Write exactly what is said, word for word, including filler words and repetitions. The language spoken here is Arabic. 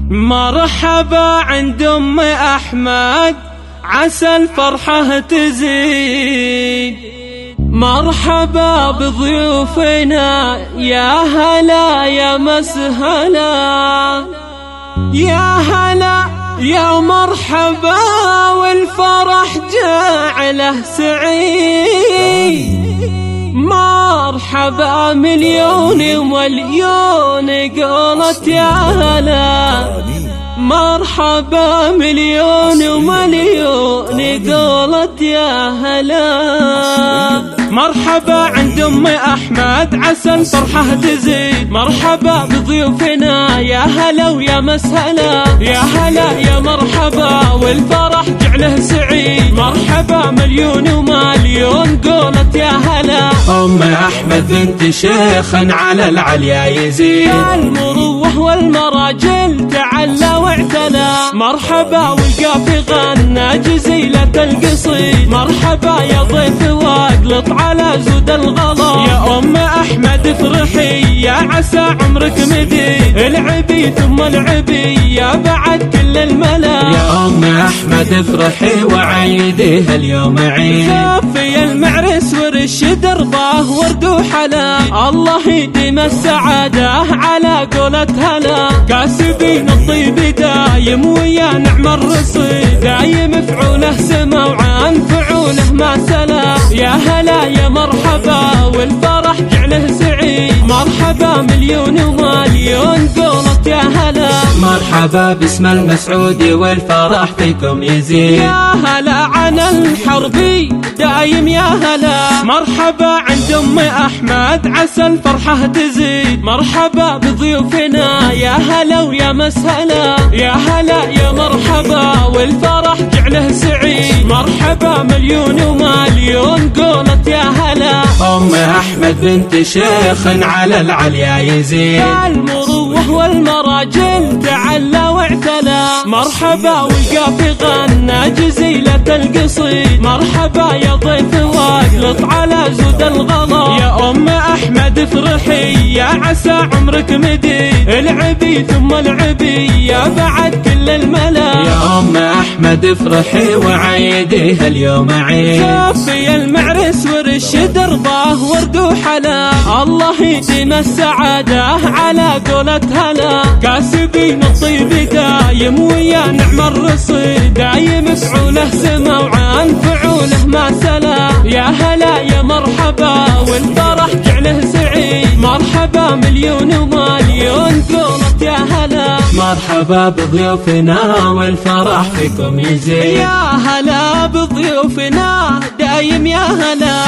مرحبا عند أم أحمد عسى الفرحة تزيد. مرحبا بضيوفنا يا هلا يا مسهلا، يا هلا يا مرحبا والفرح جعله سعيد. مرحبا مليون ومليون قولت يا هلا، مرحبا مليون ومليون قولت يا هلا. مرحبا عند أم أحمد عسى الفرحة تزيد. مرحبا بضيوفنا يا هلا ويا مسهلا، يا هلا يا مرحبا والفرح جعله سعيد. مرحبا مليون ومليون قولت يا هلا. أم أحمد بنت شيخ على العليا يزيد، المروح والمراجل تعلى واعتلى. مرحبا والقافي غنى جزيلة القصيد. مرحبا يا ضيف واقلط على زود الغلا. يا أم أحمد افرحي يا عسى عمرك مديد. العبي ثم العبي يا بعد كل الملا. يا أم أحمد افرحي وعيديها اليوم عيد. صافي المعرس ورش دربه ورد وحلا. الله يديم السعادة على قولة هلا. كاسبين الطيب دايم ويا نعم الرصيد. دايم فعوله سما وعن فعوله ما سلا. يا هلا يا مرحبا والفرح جعله سعيد. مرحبا مليون ومليون قولت يا هلا. مرحبا باسم المسعود والفرح فيكم يزيد. يا هلا عن الحربي دايم يا هلا. مرحبا عند أم أحمد عسى الفرحة تزيد. مرحبا بضيوفنا يا هلا ويا مسهلا، يا هلا يا مرحبا والفرح جعله سعيد. مرحبا مليون ومليون قولت يا هلا. أم أحمد بنت شيخ على العليا يزيد، المروح والمراجل تعلى واعتلى. مرحبا والقافي غنى جزيلة القصيد. مرحبا يا ضيف واقلط على زود الغلا. يا أم أحمد افرحي يا عسى عمرك مديد. العبي ثم العبي يا بعد كل الملا. يا أم أحمد افرحي وعيديها اليوم عيد. صافي المعرس ورش دربه ورد وحلا. الله يديم السعادة على قولة هلا. كاسبين الطيب دايم ويا نعم الرصيد. دايم فعوله سما وعن فعوله ما سلا. يا هلا يا مرحبا والفرح جعله سعيد. مرحبا مليون ومليون قولت يا هلا. مرحبا بضيوفنا والفرح فيكم يزيد. يا هلا بضيوفنا دايم يا هلا.